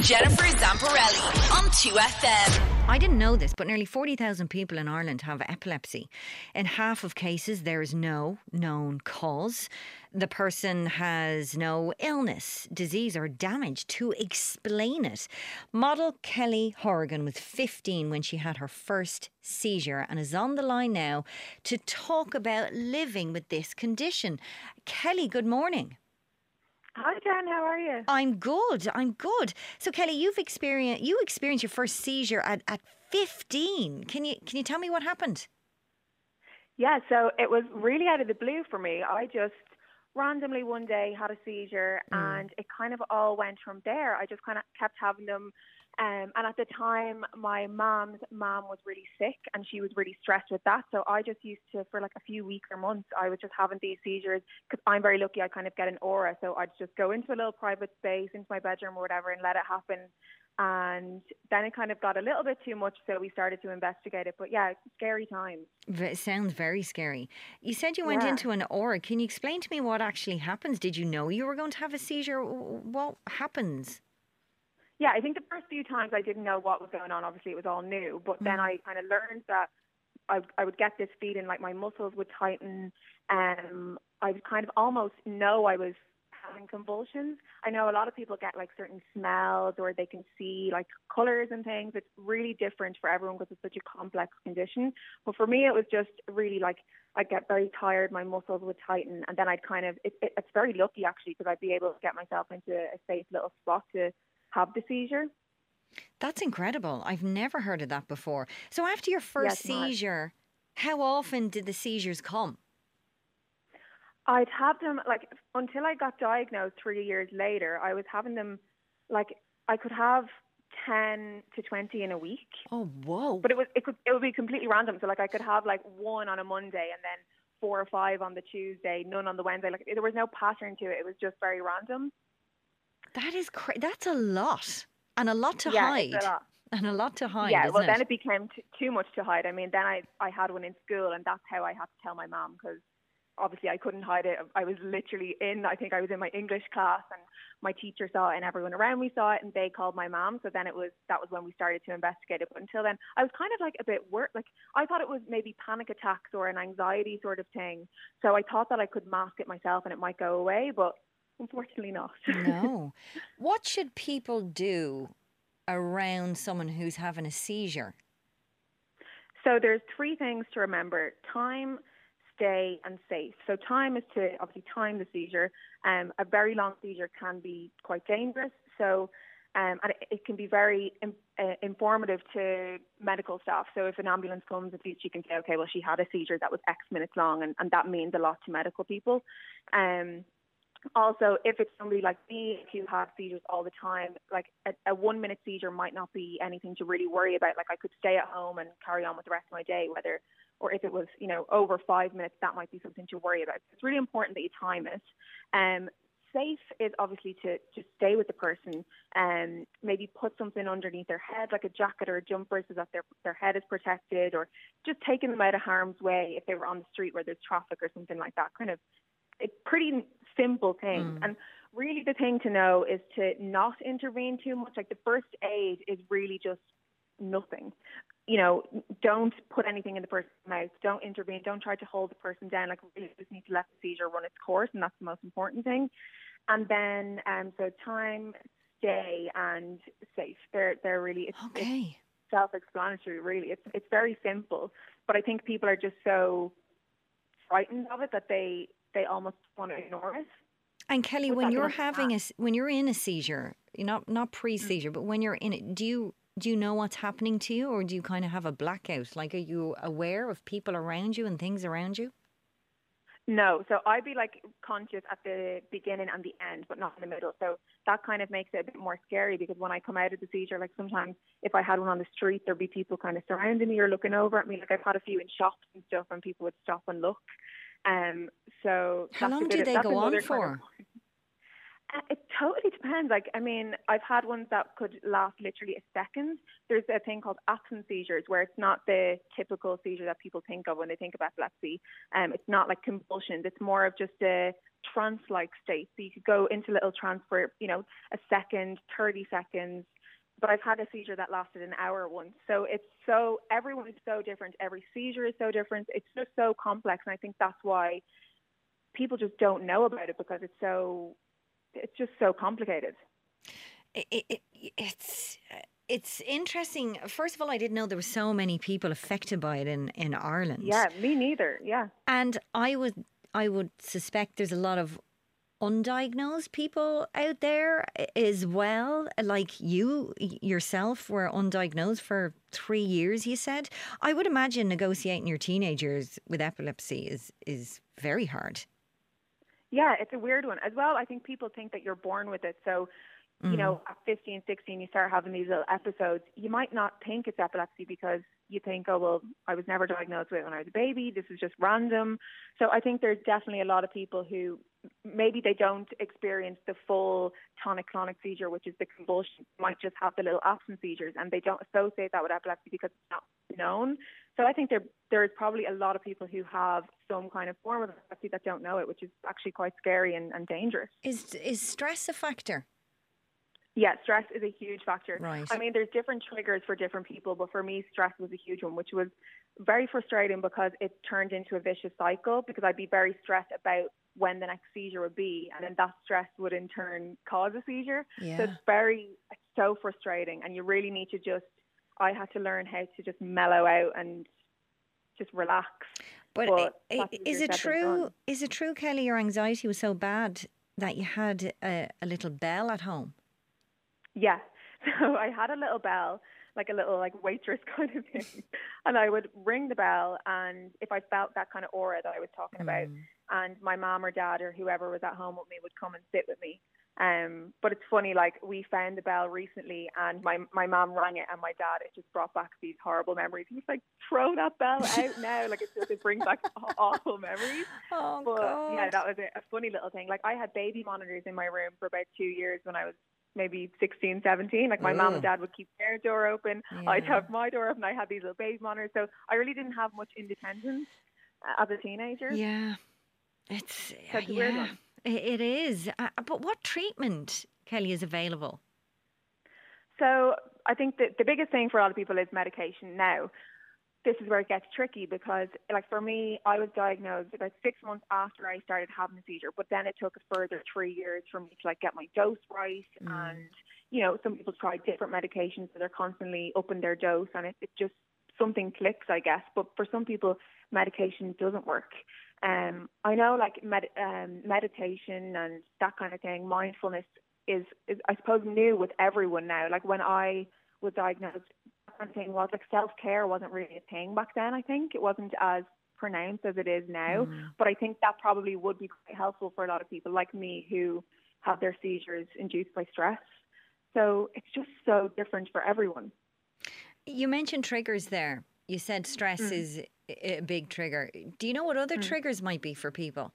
Jennifer Zamparelli on 2FM. I didn't know this, but nearly 40,000 people in Ireland have epilepsy. In half of cases, there is no known cause. The person has no illness, disease or damage to explain it. Model Kelly Horgan was 15 when she had her first seizure and is on the line now to talk about living with this condition. Kelly, good morning. Hi Jen, how are you? I'm good. So Kelly, you experienced your first seizure at 15. Can you tell me what happened? Yeah, so it was really out of the blue for me. I just randomly one day had a seizure and it kind of all went from there. I just kind of kept having them. And at the time, my mom's mom was really sick and she was really stressed with that. So I just used to, for like a few weeks or months, I was just having these seizures because I'm very lucky. I kind of get an aura. So I'd just go into a little private space, into my bedroom or whatever, and let it happen. And then it kind of got a little bit too much. So we started to investigate it. But yeah, it's scary times. It sounds very scary. You said you went into an aura. Can you explain to me what actually happens? Did you know you were going to have a seizure? What happens? Yeah, I think the first few times I didn't know what was going on. Obviously, it was all new. But then I kind of learned that I would get this feeling like my muscles would tighten. I would kind of almost know I was having convulsions. I know a lot of people get like certain smells or they can see like colours and things. It's really different for everyone because it's such a complex condition. But for me, it was just really like I'd get very tired, my muscles would tighten, and then I'd kind of, it's very lucky actually because I'd be able to get myself into a safe little spot to have the seizure. That's incredible. I've never heard of that before. So after your first seizure, how often did the seizures come? I'd have them like until I got diagnosed 3 years later. I was having them like I could have 10 to 20 in a week. Oh, whoa. But it would be completely random. So like I could have like one on a Monday and then 4 or 5 on the Tuesday, none on the Wednesday. Like there was no pattern to it. It was just very random. That is that's a lot. And a lot to hide. It's a lot. And a lot to hide, yeah, well, isn't then it became too much to hide. I mean, then I had one in school and that's how I had to tell my mom because obviously I couldn't hide it. I was literally I think I was in my English class and my teacher saw it and everyone around me saw it and they called my mom. So then that was when we started to investigate it. But until then, I was kind of like a bit like I thought it was maybe panic attacks or an anxiety sort of thing. So I thought that I could mask it myself and it might go away, but unfortunately not. No. What should people do around someone who's having a seizure? So there's 3 things to remember: time, stay and safe. So time is to obviously time the seizure. A very long seizure can be quite dangerous. So and it can be very informative to medical staff. So if an ambulance comes, at least you can say, okay, well, she had a seizure that was X minutes long, and that means a lot to medical people. Also, if it's somebody like me who has seizures all the time, like a 1 minute seizure might not be anything to really worry about. Like I could stay at home and carry on with the rest of my day, or if it was, over 5 minutes, that might be something to worry about. It's really important that you time it. Safe is obviously to just stay with the person and maybe put something underneath their head, like a jacket or a jumper, so that their head is protected, or just taking them out of harm's way if they were on the street where there's traffic or something like that. Kind of, it's pretty simple things. And really the thing to know is to not intervene too much. Like the first aid is really just nothing. Don't put anything in the person's mouth. Don't intervene. Don't try to hold the person down. Like really just need to let the seizure run its course, and that's the most important thing. And then, so time, stay, and safe. They're really it's self-explanatory. Really, it's very simple. But I think people are just so frightened of it that they almost want to ignore it. And Kelly, when you're when you're in a seizure, not pre-seizure, but when you're in it, do you know what's happening to you, or do you kind of have a blackout? Like, are you aware of people around you and things around you? No, so I'd be like conscious at the beginning and the end, but not in the middle. So that kind of makes it a bit more scary, because when I come out of the seizure, like sometimes if I had one on the street, there'd be people kind of surrounding me or looking over at me. Like I've had a few in shops and stuff, and people would stop and look. So how long do they go on for? It totally depends. Like, I mean, I've had ones that could last literally a second. There's a thing called absence seizures where it's not the typical seizure that people think of when they think of epilepsy. It's not like convulsions. It's more of just a trance-like state. So you could go into little trance for, a second, 30 seconds. But I've had a seizure that lasted an hour once. So everyone is so different. Every seizure is so different. It's just so complex. And I think that's why people just don't know about it, because it's just so complicated. It's interesting. First of all, I didn't know there were so many people affected by it in Ireland. Yeah, me neither. Yeah. And I would suspect there's a lot of undiagnosed people out there as well, like you yourself were undiagnosed for 3 years, you said. I would imagine negotiating your teenagers with epilepsy is very hard. Yeah, it's a weird one as well. I think people think that you're born with it. So, at 15, 16, you start having these little episodes. You might not think it's epilepsy because you think, oh, well, I was never diagnosed with it when I was a baby. This is just random. So I think there's definitely a lot of people who maybe they don't experience the full tonic-clonic seizure, which is the convulsion, might just have the little absence seizures, and they don't associate that with epilepsy because it's not known. So I think there is probably a lot of people who have some kind of form of epilepsy that don't know it, which is actually quite scary and dangerous. Is stress a factor? Yeah, stress is a huge factor. Right. I mean, there's different triggers for different people, but for me, stress was a huge one, which was very frustrating because it turned into a vicious cycle, because I'd be very stressed about when the next seizure would be, and then that stress would in turn cause a seizure. Yeah. So it's so frustrating, and you really need to I had to learn how to just mellow out and just relax. But is it true, Kelly, your anxiety was so bad that you had a little bell at home? Yeah. So I had a little bell, like a little waitress kind of thing. And I would ring the bell, and if I felt that kind of aura that I was talking about, and my mom or dad or whoever was at home with me would come and sit with me. But it's funny, we found the bell recently, and my mom rang it, and my dad, it just brought back these horrible memories. He was like, throw that bell out now. It brings back awful memories. Oh, but God. yeah, that was a funny little thing. I had baby monitors in my room for about 2 years when I was maybe 16, 17. My mom and dad would keep their door open. Yeah. I'd have my door open. I had these little baby monitors. So I really didn't have much independence as a teenager. Yeah. It's a weird one. It is. But what treatment, Kelly, is available? So I think that the biggest thing for a lot of people is medication. Now, this is where it gets tricky because, for me, I was diagnosed about 6 months after I started having a seizure, but then it took a further 3 years for me to, get my dose right. And, some people try different medications, so they're constantly upping their dose, and it just, something clicks, I guess. But for some people, medication doesn't work. I know, meditation and that kind of thing, mindfulness is, I suppose, new with everyone now. When I was diagnosed, kind of thing was self-care wasn't really a thing back then. I think it wasn't as pronounced as it is now, but I think that probably would be quite helpful for a lot of people like me who have their seizures induced by stress. So it's just so different for everyone. You mentioned triggers there. You said stress is a big trigger. Do you know what other triggers might be for people?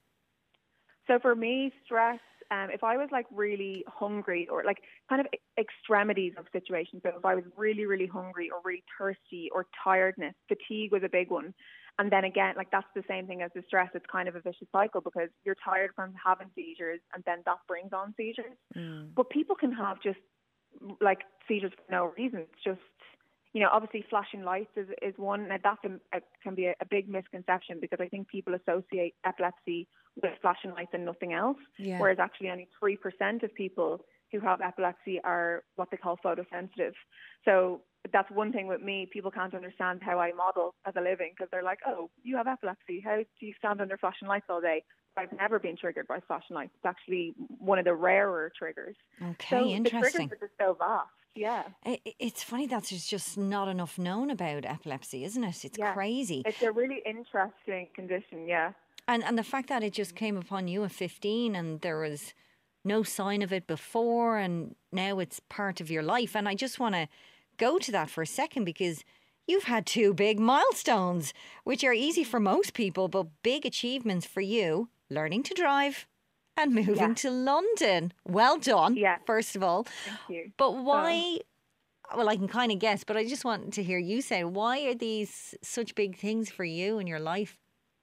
So for me, stress, if I was really hungry or kind of extremities of situations, so if I was really, really hungry or really thirsty or tiredness, fatigue was a big one. And then again, that's the same thing as the stress. It's kind of a vicious cycle because you're tired from having seizures and then that brings on seizures. But people can have just seizures for no reason. It's just, obviously flashing lights is one. Now that can be a big misconception because I think people associate epilepsy with flashing lights and nothing else. Yeah. Whereas actually only 3% of people who have epilepsy are what they call photosensitive. So that's one thing with me. People can't understand how I model as a living because they're like, oh, you have epilepsy. How do you stand under flashing lights all day? I've never been triggered by flashing lights. It's actually one of the rarer triggers. Okay, so interesting. The triggers are just so vast. Yeah. It's funny that there's just not enough known about epilepsy, isn't it? It's crazy. It's a really interesting condition, yeah. And the fact that it just came upon you at 15 and there was no sign of it before and now it's part of your life. And I just want to go to that for a second because you've had 2 big milestones, which are easy for most people, but big achievements for you, learning to drive and moving to London. Well done, first of all. Thank you. But why, well, I can kind of guess, but I just want to hear you say, why are these such big things for you in your life?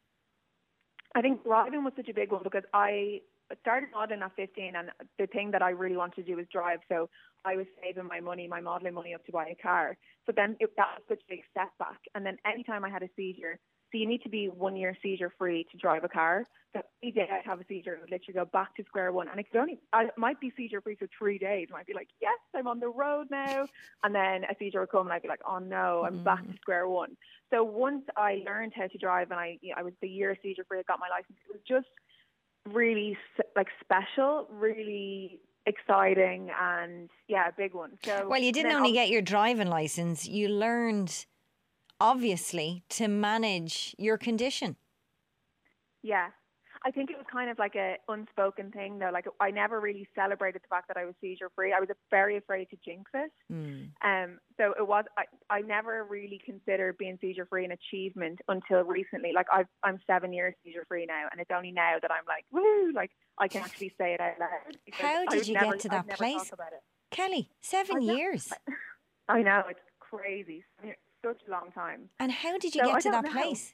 I think driving was such a big one because I started modelling at 15, and the thing that I really wanted to do was drive. So I was saving my modelling money up to buy a car. So then that was such a big setback. And then anytime I had a seizure, so you need to be 1 year seizure free to drive a car. So any day I'd have a seizure, I would literally go back to square one. And I might be seizure free for 3 days. I might be like, yes, I'm on the road now. And then a seizure would come and I'd be like, oh no, I'm back to square one. So once I learned how to drive and I was the year seizure free, I got my license. It was just really special, really exciting, and a big one. So well, you didn't only get your driving license, you learned obviously to manage your condition. Yeah. I think it was kind of like a unspoken thing though. Like I never really celebrated the fact that I was seizure free. I was very afraid to jinx it. So it was, I never really considered being seizure free an achievement until recently. Like I'm 7 years seizure free now, and it's only now that I'm like, woo, like I can actually say it out loud. How did you get to that place? Kelly, 7 years. I know, it's crazy. It's such a long time. And how did you get to that place?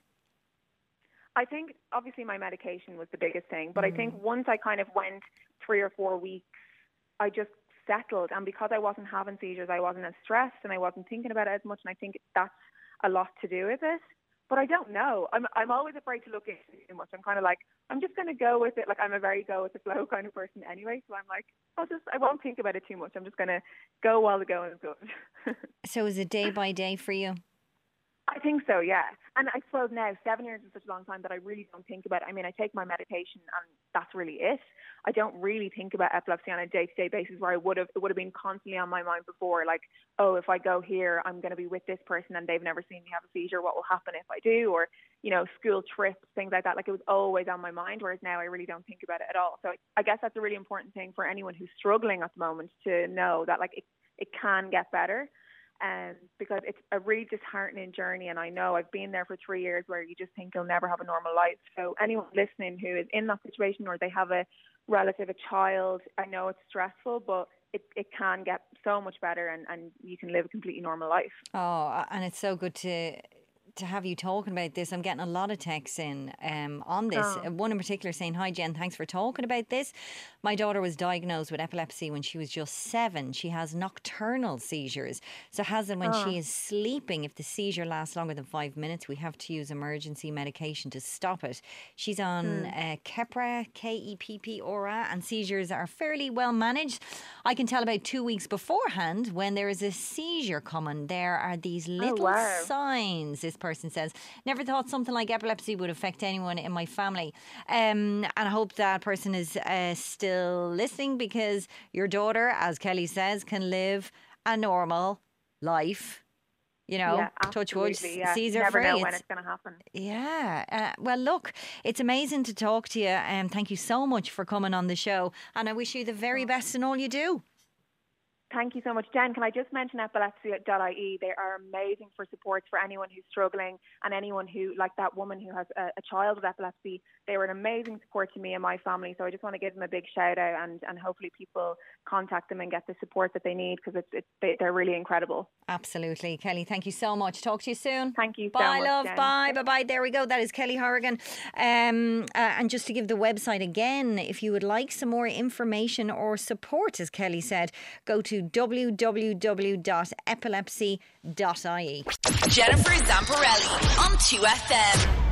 I think obviously my medication was the biggest thing, but I think once I kind of went 3 or 4 weeks, I just settled. And because I wasn't having seizures, I wasn't as stressed and I wasn't thinking about it as much. And I think that's a lot to do with it. But I don't know. I'm always afraid to look into it too much. I'm kind of like, I'm just going to go with it. Like I'm a very go with the flow kind of person anyway. So I'm like, I won't think about it too much. I'm just going to go while the going is good. So is it day by day for you? I think so, yeah. And I suppose now 7 years is such a long time that I really don't think about it. I mean, I take my medication and that's really it. I don't really think about epilepsy on a day-to-day basis where it would have been constantly on my mind before. Like, oh, if I go here, I'm going to be with this person and they've never seen me have a seizure. What will happen if I do? Or, school trips, things like that. Like it was always on my mind, whereas now I really don't think about it at all. So I guess that's a really important thing for anyone who's struggling at the moment to know that like it can get better. Because it's a really disheartening journey, and I know I've been there for 3 years where you just think you'll never have a normal life. So anyone listening who is in that situation or they have a relative, a child, I know it's stressful, but it can get so much better and you can live a completely normal life. Oh, and it's so good to have you talking about this. I'm getting a lot of texts in on this. One in particular saying, hi Jen, thanks for talking about this. My daughter was diagnosed with epilepsy when she was just 7. She has nocturnal seizures. So has them when she is sleeping. If the seizure lasts longer than 5 minutes, we have to use emergency medication to stop it. She's on Keppra, Keppra, and seizures are fairly well managed. I can tell about 2 weeks beforehand when there is a seizure coming. There are these little signs. This person says, never thought something like epilepsy would affect anyone in my family. And I hope that person is still listening, because your daughter, as Kelly says, can live a normal life. Touch wood, seizure never free. Know when it's going to happen. Yeah. Well, look, it's amazing to talk to you. And thank you so much for coming on the show. And I wish you the very best in all you do. Thank you so much. Jen, can I just mention epilepsy.ie? They are amazing for supports for anyone who's struggling and anyone who, like that woman who has a child with epilepsy. They were an amazing support to me and my family. So I just want to give them a big shout out and hopefully people contact them and get the support that they need, because they're really incredible. Absolutely. Kelly, thank you so much. Talk to you soon. Thank you so much. Bye, love. Jen. Bye. Bye-bye. There we go. That is Kelly Horrigan. And just to give the website again, if you would like some more information or support, as Kelly said, go to www.epilepsy.ie. Jennifer Zamparelli on 2FM.